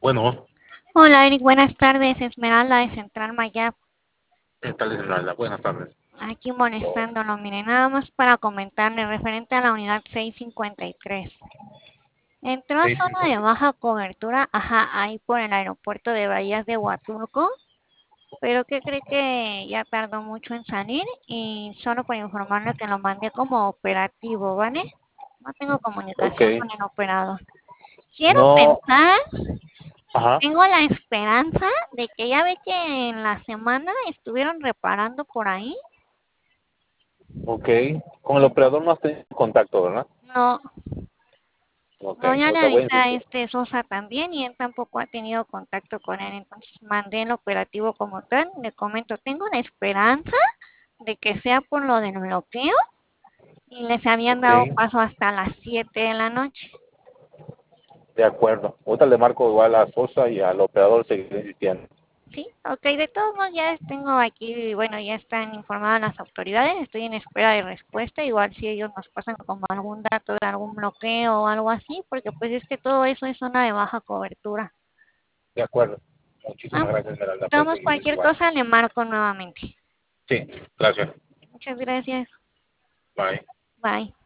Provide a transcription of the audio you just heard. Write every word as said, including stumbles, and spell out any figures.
Bueno, Hola Eric, buenas tardes. Esmeralda de Central Mayab, ¿qué tal, Esmeralda? Buenas tardes. aquí molestándolo. Mire, nada más para comentarle referente a la unidad seiscientos cincuenta y tres. Entró a zona de seiscientos cincuenta. baja cobertura, ajá, ahí por el aeropuerto de Bahías de Huatulco, pero que cree que ya tardó mucho en salir y solo para informarle que lo mandé como operativo, ¿vale? No tengo Ok. comunicación con el operador. Quiero No, pensar, ajá, tengo la esperanza de que ya ve que en la semana estuvieron reparando por ahí. ok. Con el operador no has tenido contacto, ¿verdad? No, Ok, no, ya le ahorita voy a avisé a insistir. este Sosa también y él tampoco ha tenido contacto con él. Entonces mandé el operativo como tal. Le comento, tengo la esperanza de que sea por lo del bloqueo y les habían Ok, dado paso hasta las siete de la noche. de acuerdo. Ahorita le marco igual a Sosa y al operador seguiré insistiendo. Sí, ok, de todos modos ya tengo aquí, bueno, ya están informadas las autoridades, estoy en espera de respuesta, igual si ellos nos pasan como algún dato de algún bloqueo o algo así, porque pues es que todo eso es zona de baja cobertura. De acuerdo. Ah, Muchísimas gracias, Esmeralda, por Damos seguir cualquier igual. cosa, le marco nuevamente. Sí, gracias. Muchas gracias. Bye. Bye.